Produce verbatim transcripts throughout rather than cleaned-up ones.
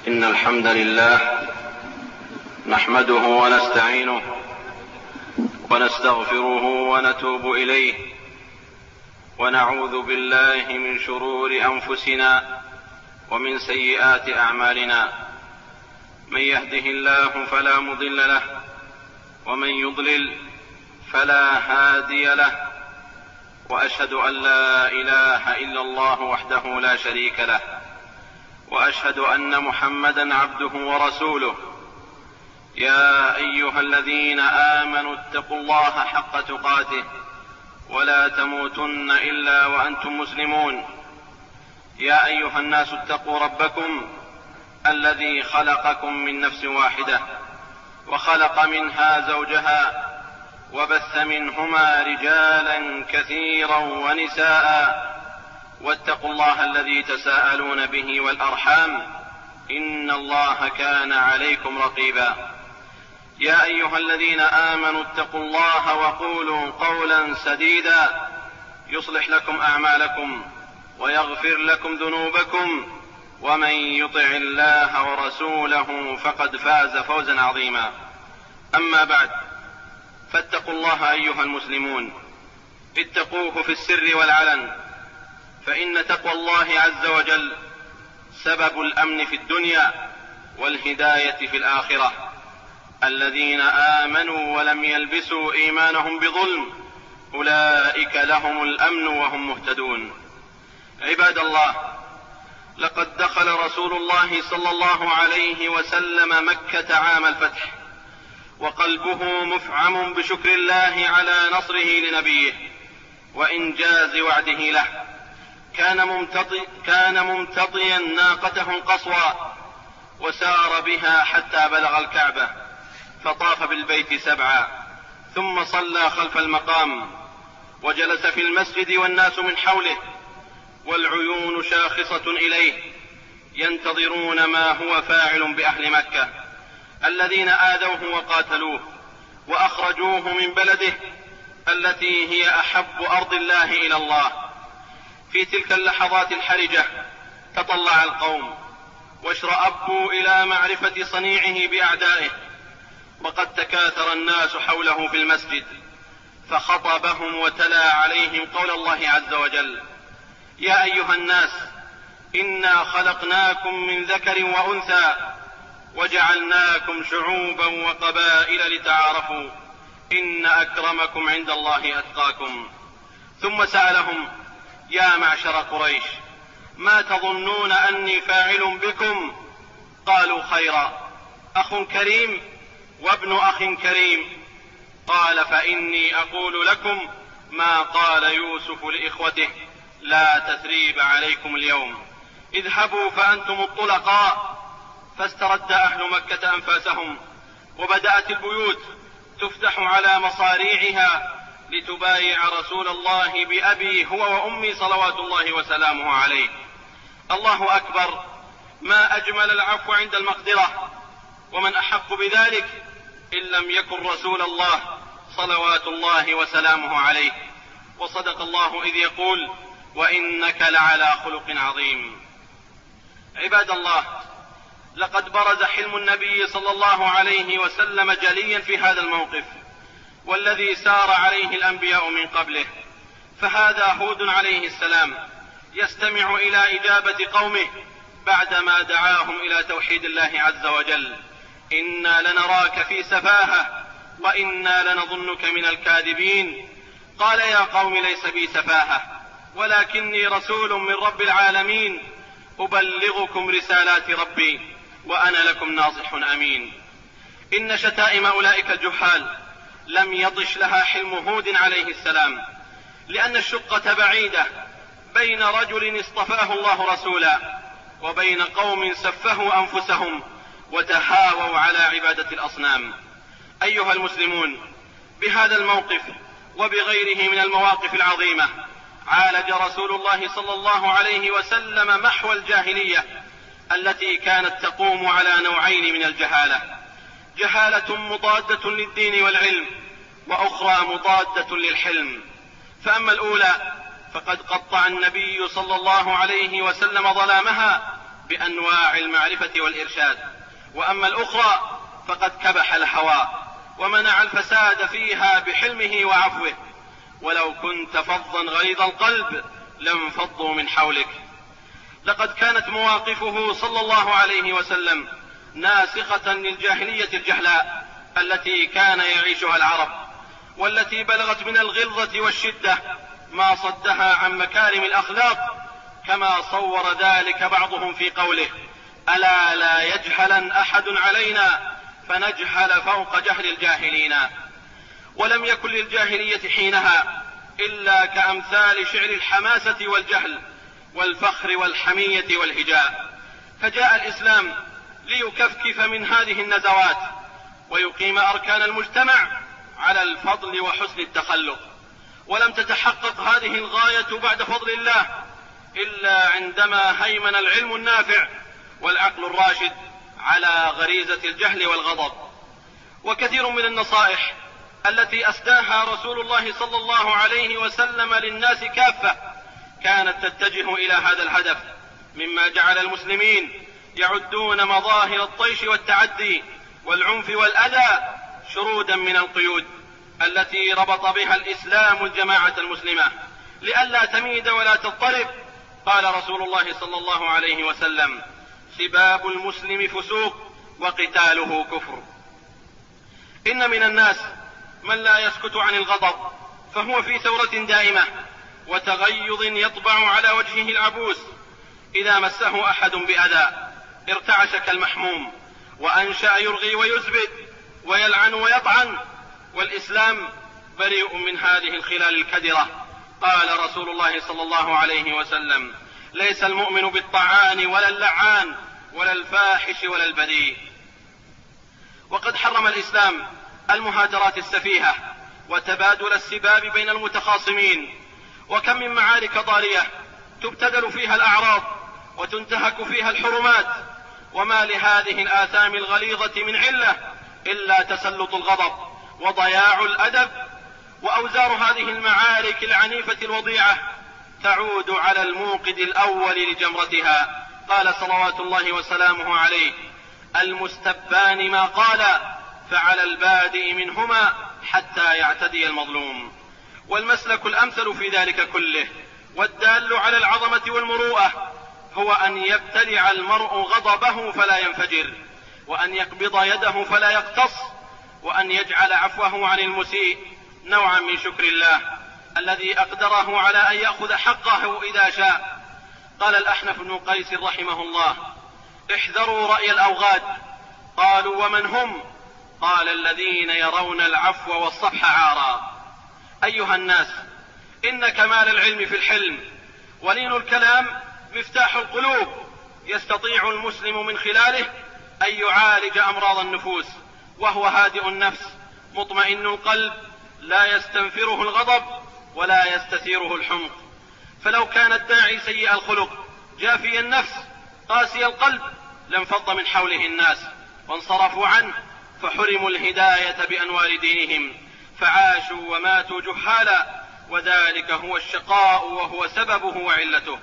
إن الحمد لله نحمده ونستعينه ونستغفره ونتوب إليه، ونعوذ بالله من شرور أنفسنا ومن سيئات أعمالنا. من يهده الله فلا مضل له، ومن يضلل فلا هادي له، وأشهد أن لا إله إلا الله وحده لا شريك له، وأشهد أن محمدا عبده ورسوله. يا أيها الذين آمنوا اتقوا الله حق تقاته ولا تموتن إلا وأنتم مسلمون. يا أيها الناس اتقوا ربكم الذي خلقكم من نفس واحدة، وخلق منها زوجها، وبث منهما رجالا كثيرا ونساء، واتقوا الله الذي تساءلون به والأرحام، إن الله كان عليكم رقيبا. يا أيها الذين آمنوا اتقوا الله وقولوا قولا سديدا يصلح لكم أعمالكم ويغفر لكم ذنوبكم، ومن يطع الله ورسوله فقد فاز فوزا عظيما. أما بعد، فاتقوا الله أيها المسلمون، اتقوه في السر والعلن، فإن تقوى الله عز وجل سبب الأمن في الدنيا والهداية في الآخرة. الذين آمنوا ولم يلبسوا إيمانهم بظلم أولئك لهم الأمن وهم مهتدون. عباد الله، لقد دخل رسول الله صلى الله عليه وسلم مكة عام الفتح، وقلبه مفعم بشكر الله على نصره لنبيه وإنجاز وعده له. كان ممتطي كان ممتطيا ناقته القصوى، وسار بها حتى بلغ الكعبة، فطاف بالبيت سبعا، ثم صلى خلف المقام، وجلس في المسجد والناس من حوله، والعيون شاخصة إليه ينتظرون ما هو فاعل بأهل مكة الذين آذوه وقاتلوه وأخرجوه من بلده التي هي أحب أرض الله إلى الله. في تلك اللحظات الحرجة تطلع القوم واشرأبوا إلى معرفة صنيعه بأعدائه، وقد تكاثر الناس حوله في المسجد، فخطبهم وتلا عليهم قول الله عز وجل: يا أيها الناس إنا خلقناكم من ذكر وأنثى وجعلناكم شعوبا وقبائل لتعارفوا إن أكرمكم عند الله أتقاكم. ثم سألهم: يا معشر قريش، ما تظنون أني فاعل بكم؟ قالوا: خيرا، أخ كريم وابن أخ كريم. قال: فإني أقول لكم ما قال يوسف لإخوته: لا تثريب عليكم اليوم، اذهبوا فأنتم الطلقاء. فاسترد أهل مكة أنفاسهم، وبدأت البيوت تفتح على مصاريعها لتبايع رسول الله بأبي هو وأمي صلوات الله وسلامه عليه. الله أكبر، ما أجمل العفو عند المقدرة، ومن أحق بذلك إن لم يكن رسول الله صلوات الله وسلامه عليه. وصدق الله إذ يقول: وإنك لعلى خلق عظيم. عباد الله، لقد برز حلم النبي صلى الله عليه وسلم جليا في هذا الموقف، والذي سار عليه الأنبياء من قبله. فهذا هود عليه السلام يستمع إلى إجابة قومه بعدما دعاهم إلى توحيد الله عز وجل: إنا لنراك في سفاهة وإنا لنظنك من الكاذبين. قال: يا قوم ليس بي سفاهة، ولكني رسول من رب العالمين، أبلغكم رسالات ربي وأنا لكم ناصح أمين. إن شتائم أولئك الجحال لم يطش لها حلم هود عليه السلام، لأن الشقة بعيدة بين رجل اصطفاه الله رسولا وبين قوم سفهوا أنفسهم وتهاووا على عبادة الأصنام. أيها المسلمون، بهذا الموقف وبغيره من المواقف العظيمة عالج رسول الله صلى الله عليه وسلم محو الجاهلية التي كانت تقوم على نوعين من الجهالة: جهالة مضادة للدين والعلم، وأخرى مضادة للحلم. فأما الأولى فقد قطع النبي صلى الله عليه وسلم ظلامها بأنواع المعرفة والإرشاد، وأما الأخرى فقد كبح الهوى ومنع الفساد فيها بحلمه وعفوه، ولو كنت فظا غليظ القلب لانفضوا من حولك. لقد كانت مواقفه صلى الله عليه وسلم ناسخة للجاهلية الجهلاء التي كان يعيشها العرب، والتي بلغت من الغلظة والشدة ما صدها عن مكارم الأخلاق، كما صور ذلك بعضهم في قوله: ألا لا يجهلن أحد علينا فنجهل فوق جهل الجاهلين. ولم يكن للجاهلية حينها إلا كأمثال شعر الحماسة والجهل والفخر والحمية والهجاء، فجاء الإسلام ليكفكف من هذه النزوات ويقيم أركان المجتمع على الفضل وحسن التخلق. ولم تتحقق هذه الغاية بعد فضل الله إلا عندما هيمن العلم النافع والعقل الراشد على غريزة الجهل والغضب. وكثير من النصائح التي أسداها رسول الله صلى الله عليه وسلم للناس كافة كانت تتجه إلى هذا الهدف، مما جعل المسلمين يعدون مظاهر الطيش والتعدي والعنف والأذى شرودا من القيود التي ربط بها الإسلام الجماعة المسلمة لئلا تميد ولا تضطرب. قال رسول الله صلى الله عليه وسلم: سباب المسلم فسوق وقتاله كفر. إن من الناس من لا يسكت عن الغضب، فهو في ثورة دائمة وتغيظ يطبع على وجهه العبوس. إذا مسه أحد بأذى ارتعش كالمحموم وأنشأ يرغي ويزبد ويلعن ويطعن، والإسلام بريء من هذه الخلال الكدرة. قال رسول الله صلى الله عليه وسلم: ليس المؤمن بالطعان ولا اللعان ولا الفاحش ولا البذيء. وقد حرم الإسلام المهاترات السفيهة وتبادل السباب بين المتخاصمين، وكم من معارك ضارية تبتذل فيها الأعراض وتنتهك فيها الحرمات، وما لهذه الآثام الغليظة من علة إلا تسلط الغضب وضياع الأدب. وأوزار هذه المعارك العنيفة الوضيعة تعود على الموقد الأول لجمرتها. قال صلوات الله وسلامه عليه: المستبان ما قال فعلى البادئ منهما حتى يعتدي المظلوم. والمسلك الأمثل في ذلك كله والدال على العظمة والمروءة هو أن يبتلع المرء غضبه فلا ينفجر، وأن يقبض يده فلا يقتص، وأن يجعل عفوه عن المسيء نوعا من شكر الله الذي أقدره على أن يأخذ حقه إذا شاء. قال الأحنف بن قيس رحمه الله: احذروا رأي الأوغاد. قالوا: ومن هم؟ قال: الذين يرون العفو والصفح عارا. أيها الناس، إن كمال العلم في الحلم، ولين الكلام مفتاح القلوب، يستطيع المسلم من خلاله أن يعالج أمراض النفوس، وهو هادئ النفس مطمئن القلب لا يستنفره الغضب ولا يستثيره الحمق. فلو كان الداعي سيء الخلق جافي النفس قاسي القلب لانفض من حوله الناس وانصرفوا عنه، فحرموا الهداية بأنوار دينهم فعاشوا وماتوا جهالا، وذلك هو الشقاء وهو سببه وعلته.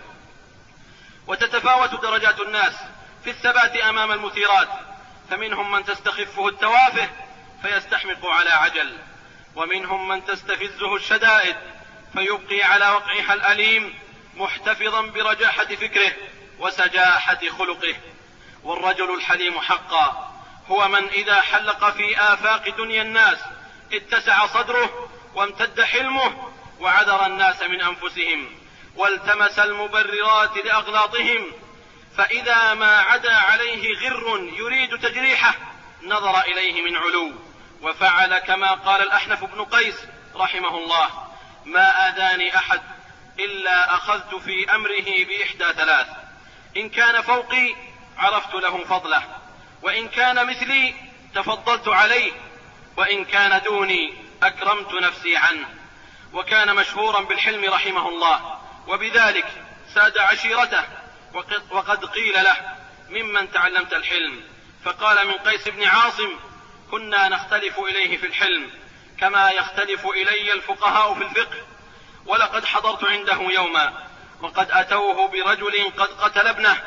وتتفاوت درجات الناس في الثبات أمام المثيرات، فمنهم من تستخفه التوافه فيستحمق على عجل، ومنهم من تستفزه الشدائد فيبقي على وقعها الأليم محتفظا برجاحة فكره وسجاحة خلقه. والرجل الحليم حقا هو من إذا حلق في آفاق دنيا الناس اتسع صدره وامتد حلمه وعذر الناس من أنفسهم والتمس المبررات لأغلاطهم، فإذا ما عدا عليه غر يريد تجريحه نظر إليه من علو وفعل كما قال الأحنف بن قيس رحمه الله: ما آذاني أحد إلا أخذت في أمره بإحدى ثلاث: إن كان فوقي عرفت له فضله، وإن كان مثلي تفضلت عليه، وإن كان دوني أكرمت نفسي عنه. وكان مشهورا بالحلم رحمه الله، وبذلك ساد عشيرته. وقد قيل له: ممن تعلمت الحلم؟ فقال: من قيس بن عاصم، كنا نختلف إليه في الحلم كما يختلف إلي الفقهاء في الفقه. ولقد حضرت عنده يوما وقد أتوه برجل قد قتل ابنه،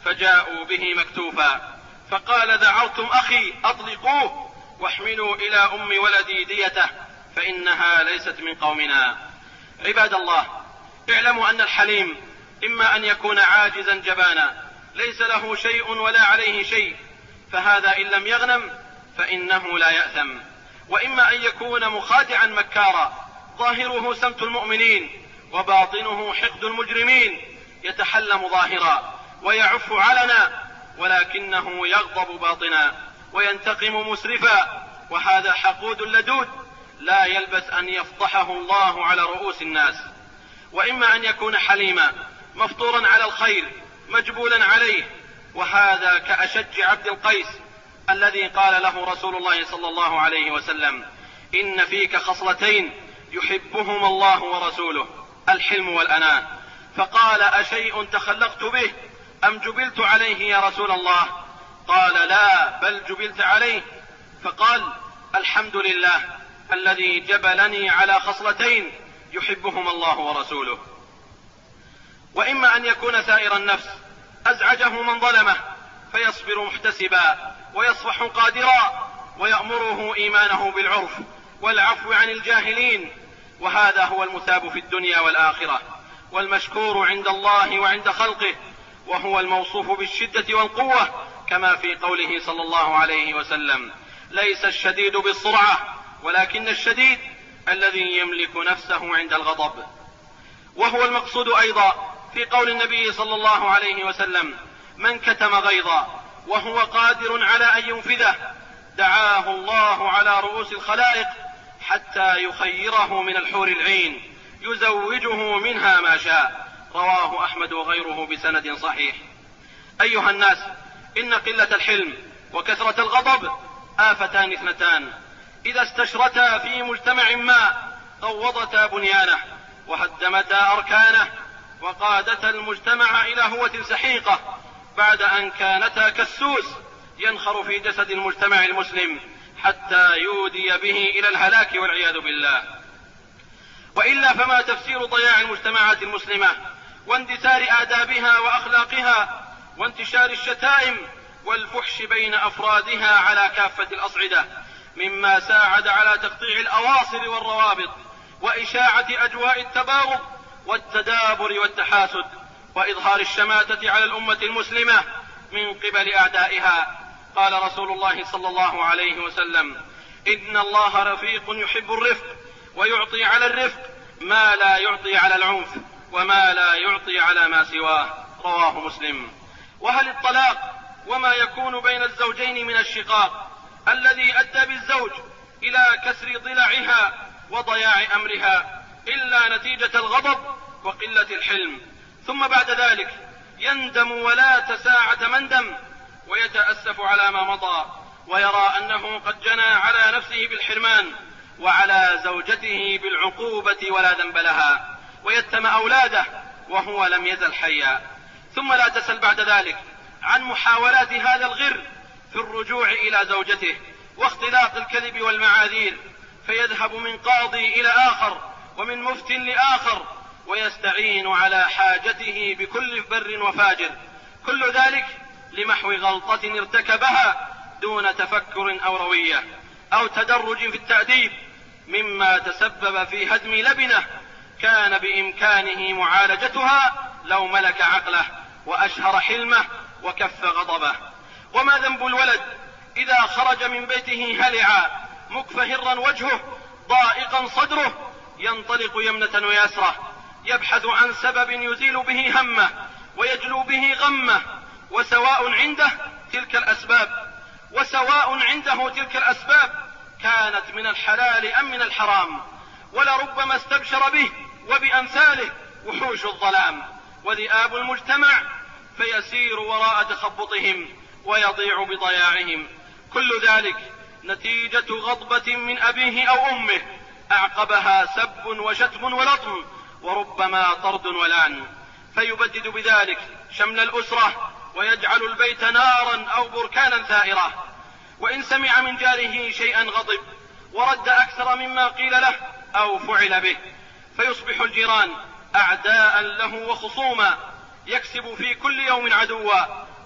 فجاءوا به مكتوفا، فقال: ذعرتم أخي أطلقوه واحملوا إلى أم ولدي ديته فإنها ليست من قومنا. عباد الله، اعلموا أن الحليم إما أن يكون عاجزا جبانا ليس له شيء ولا عليه شيء، فهذا إن لم يغنم فإنه لا يأثم، وإما أن يكون مخادعا مكارا ظاهره سمت المؤمنين وباطنه حقد المجرمين، يتحلم ظاهرا ويعف علنا ولكنه يغضب باطنا وينتقم مسرفا، وهذا حقود لدود لا يلبث أن يفضحه الله على رؤوس الناس. وإما أن يكون حليما مفطورا على الخير مجبولا عليه، وهذا كأشج عبد القيس الذي قال له رسول الله صلى الله عليه وسلم: إن فيك خصلتين يحبهما الله ورسوله، الحلم والأناة. فقال: أشيء تخلقت به أم جبلت عليه يا رسول الله؟ قال: لا، بل جبلت عليه. فقال: الحمد لله الذي جبلني على خصلتين يحبهما الله ورسوله. وإما أن يكون سائر النفس أزعجه من ظلمه فيصبر محتسبا ويصفح قادرا ويأمره إيمانه بالعرف والعفو عن الجاهلين، وهذا هو المثاب في الدنيا والآخرة والمشكور عند الله وعند خلقه، وهو الموصوف بالشدة والقوة كما في قوله صلى الله عليه وسلم: ليس الشديد بالسرعة ولكن الشديد الذي يملك نفسه عند الغضب. وهو المقصود أيضا في قول النبي صلى الله عليه وسلم: من كتم غيظا وهو قادر على أن ينفذه دعاه الله على رؤوس الخلائق حتى يخيره من الحور العين يزوجه منها ما شاء. رواه أحمد وغيره بسند صحيح. أيها الناس، إن قلة الحلم وكثرة الغضب آفتان اثنتان إذا استشرتا في مجتمع ما قوضتا بنيانه وهدمتا أركانه وقادتا المجتمع إلى هوة سحيقة، بعد أن كانتا كالسوس ينخر في جسد المجتمع المسلم حتى يودي به إلى الهلاك والعياذ بالله. وإلا فما تفسير ضياع المجتمعات المسلمة واندثار آدابها وأخلاقها وانتشار الشتائم والفحش بين أفرادها على كافة الأصعدة، مما ساعد على تقطيع الأواصر والروابط وإشاعة أجواء التباغض والتدابر والتحاسد وإظهار الشماتة على الأمة المسلمة من قبل أعدائها. قال رسول الله صلى الله عليه وسلم: إن الله رفيق يحب الرفق ويعطي على الرفق ما لا يعطي على العنف وما لا يعطي على ما سواه. رواه مسلم. وهل الطلاق وما يكون بين الزوجين من الشقاق الذي أدى بالزوج إلى كسر ضلعها وضياع أمرها إلا نتيجة الغضب وقلة الحلم، ثم بعد ذلك يندم ولا تساعة مندم ويتأسف على ما مضى ويرى أنه قد جنى على نفسه بالحرمان وعلى زوجته بالعقوبة ولا ذنب لها، ويتم أولاده وهو لم يزل حيا. ثم لا تسل بعد ذلك عن محاولات هذا الغر في الرجوع إلى زوجته واختلاق الكذب والمعاذير، فيذهب من قاضي إلى آخر ومن مفت لآخر ويستعين على حاجته بكل بر وفاجر، كل ذلك لمحو غلطة ارتكبها دون تفكر أو روية أو تدرج في التأديب، مما تسبب في هدم لبنة كان بإمكانه معالجتها لو ملك عقله وأشهر حلمه وكف غضبه. وما ذنب الولد إذا خرج من بيته هلعا مكفهرا وجهه ضائقا صدره ينطلق يمنة ويسرة يبحث عن سبب يزيل به همه ويجلو به غمه، وسواء عنده تلك الأسباب وسواء عنده تلك الأسباب كانت من الحلال أم من الحرام، ولربما استبشر به وبأمثاله وحوش الظلام وذئاب المجتمع فيسير وراء تخبطهم ويضيع بضياعهم. كل ذلك نتيجة غضبة من أبيه أو أمه أعقبها سب وشتم ولطم وربما طرد ولعن، فيبدد بذلك شمل الأسرة ويجعل البيت نارا أو بركانا ثائرة. وإن سمع من جاره شيئا غضب ورد أكثر مما قيل له أو فعل به، فيصبح الجيران أعداء له وخصوما، يكسب في كل يوم عدوا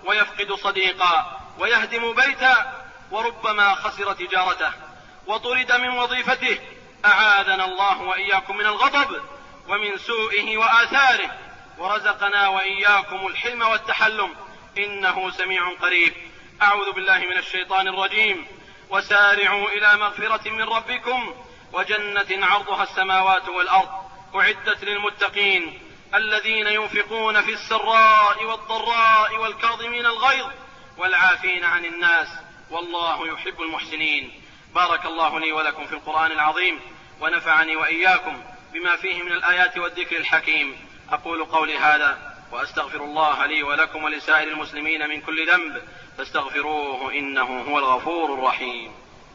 ويفقد صديقا ويهدم بيتا، وربما خسر تجارته وطرد من وظيفته. أعاذنا الله وإياكم من الغضب ومن سوءه وآثاره، ورزقنا وإياكم الحلم والتحلم، إنه سميع قريب. أعوذ بالله من الشيطان الرجيم. وسارعوا إلى مغفرة من ربكم وجنة عرضها السماوات والأرض أعدت للمتقين الذين ينفقون في السراء والضراء والكاظمين الغيظ والعافين عن الناس والله يحب المحسنين. بارك الله لي ولكم في القرآن العظيم، ونفعني وإياكم بما فيه من الآيات والذكر الحكيم. أقول قولي هذا وأستغفر الله لي ولكم ولسائر المسلمين من كل ذنب، فاستغفروه إنه هو الغفور الرحيم.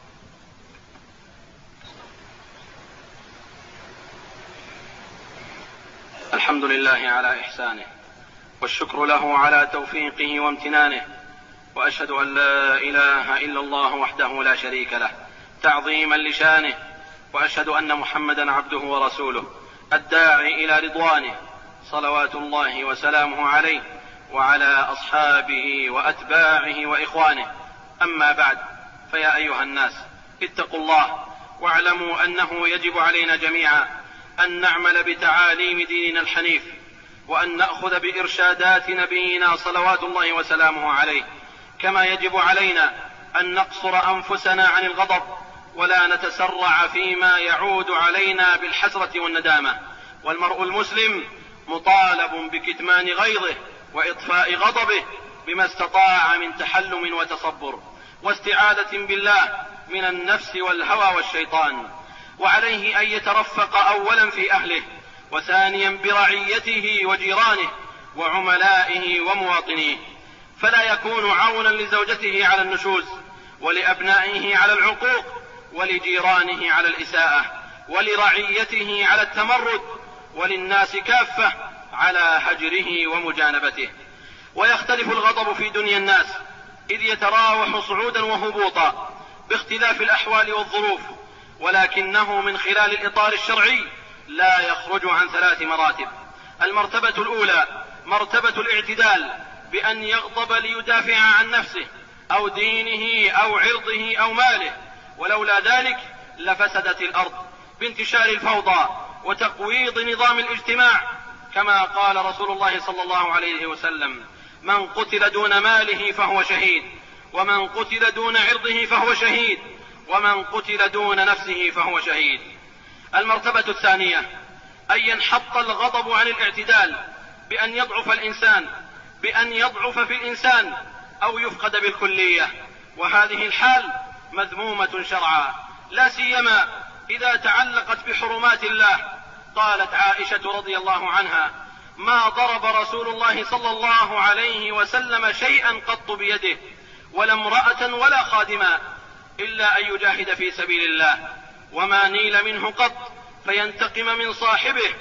الحمد لله على إحسانه، والشكر له على توفيقه وامتنانه، وأشهد أن لا إله إلا الله وحده لا شريك له تعظيما لشانه، وأشهد أن محمدا عبده ورسوله الداعي إلى رضوانه، صلوات الله وسلامه عليه وعلى أصحابه وأتباعه وإخوانه. أما بعد، فيا أيها الناس اتقوا الله واعلموا أنه يجب علينا جميعا أن نعمل بتعاليم ديننا الحنيف، وأن نأخذ بإرشادات نبينا صلوات الله وسلامه عليه، كما يجب علينا أن نقصر أنفسنا عن الغضب ولا نتسرع فيما يعود علينا بالحسرة والندامة. والمرء المسلم مطالب بكتمان غيظه وإطفاء غضبه بما استطاع من تحلم وتصبر واستعاذة بالله من النفس والهوى والشيطان، وعليه أن يترفق أولا في أهله، وثانيا برعيته وجيرانه وعملائه ومواطنيه، فلا يكون عونا لزوجته على النشوز، ولأبنائه على العقوق، ولجيرانه على الإساءة، ولرعيته على التمرد، وللناس كافة على هجره ومجانبته. ويختلف الغضب في دنيا الناس إذ يتراوح صعودا وهبوطا باختلاف الأحوال والظروف، ولكنه من خلال الإطار الشرعي لا يخرج عن ثلاث مراتب. المرتبة الأولى مرتبة الاعتدال، بأن يغضب ليدافع عن نفسه أو دينه أو عرضه أو ماله، ولولا ذلك لفسدت الأرض بانتشار الفوضى وتقويض نظام الاجتماع، كما قال رسول الله صلى الله عليه وسلم: من قتل دون ماله فهو شهيد، ومن قتل دون عرضه فهو شهيد، ومن قتل دون نفسه فهو شهيد. المرتبة الثانية أن ينحط الغضب عن الاعتدال، بأن يضعف الإنسان بأن يضعف في الإنسان أو يفقد بالكلية، وهذه الحال مذمومة شرعا، لا سيما إذا تعلقت بحرمات الله. قالت عائشة رضي الله عنها: ما ضرب رسول الله صلى الله عليه وسلم شيئا قط بيده، ولا امرأة ولا خادما، إلا أن يجاهد في سبيل الله، وما نيل منه قط فينتقم من صاحبه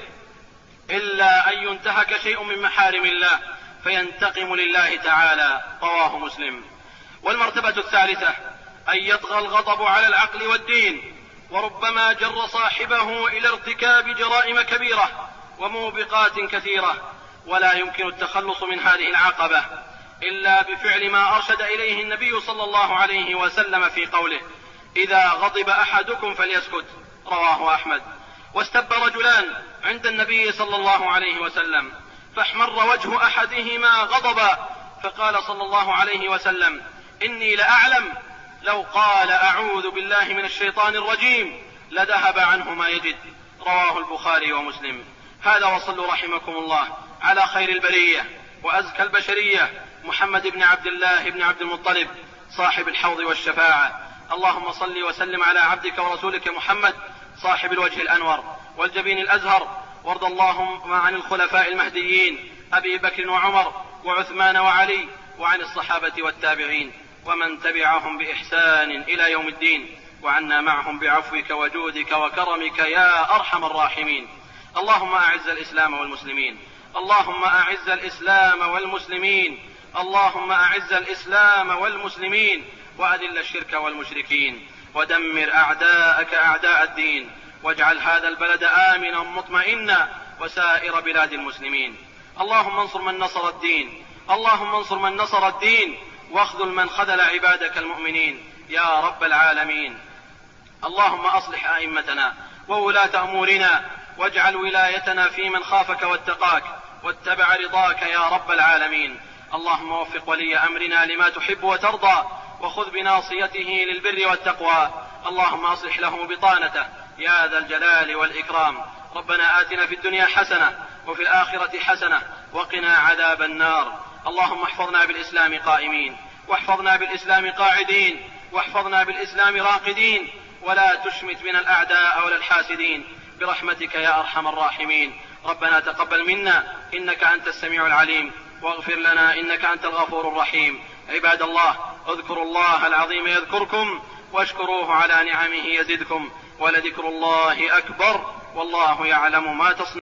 إلا أن ينتهك شيء من محارم الله فينتقم لله تعالى. رواه مسلم. والمرتبة الثالثة أن يطغى الغضب على العقل والدين، وربما جر صاحبه إلى ارتكاب جرائم كبيرة وموبقات كثيرة، ولا يمكن التخلص من هذه العقبة إلا بفعل ما أرشد إليه النبي صلى الله عليه وسلم في قوله: إذا غضب أحدكم فليسكت. رواه أحمد. واستب رجلان عند النبي صلى الله عليه وسلم، فاحمر وجه أحدهما غضبا، فقال صلى الله عليه وسلم: إني لأعلم لو قال أعوذ بالله من الشيطان الرجيم لذهب عنه ما يجد. رواه البخاري ومسلم. هذا، وصلوا رحمكم الله على خير البرية وأزكى البشرية محمد بن عبد الله بن عبد المطلب صاحب الحوض والشفاعة. اللهم صل وسلم على عبدك ورسولك محمد صاحب الوجه الأنور والجبين الأزهر، وارض اللهم عن الخلفاء المهديين أبي بكر وعمر وعثمان وعلي، وعن الصحابة والتابعين ومن تبعهم بإحسان إلى يوم الدين، وعنا معهم بعفوك وجودك وكرمك يا أرحم الراحمين. اللهم أعز الإسلام والمسلمين، اللهم أعز الإسلام والمسلمين، اللهم أعز الإسلام والمسلمين، وأذل الشرك والمشركين، ودمر أعداءك أعداء الدين، واجعل هذا البلد آمنا مطمئنا وسائر بلاد المسلمين. اللهم انصر من نصر الدين، اللهم انصر من نصر الدين واخذل من خذل عبادك المؤمنين يا رب العالمين. اللهم أصلح أئمتنا وولاة أمورنا واجعل ولايتنا في من خافك واتقاك واتبع رضاك يا رب العالمين. اللهم وفق ولي أمرنا لما تحب وترضى وخذ بناصيته للبر والتقوى. اللهم أصلح له بطانته يا ذا الجلال والإكرام. ربنا آتنا في الدنيا حسنة وفي الآخرة حسنة وقنا عذاب النار. اللهم احفظنا بالإسلام قائمين واحفظنا بالإسلام قاعدين واحفظنا بالإسلام راقدين ولا تشمت بنا الأعداء ولا الحاسدين برحمتك يا أرحم الراحمين. ربنا تقبل منا إنك أنت السميع العليم واغفر لنا إنك أنت الغفور الرحيم. عباد الله اذكروا الله العظيم يذكركم واشكروه على نعمه يزدكم ولذكر الله أكبر والله يعلم ما تصنعون.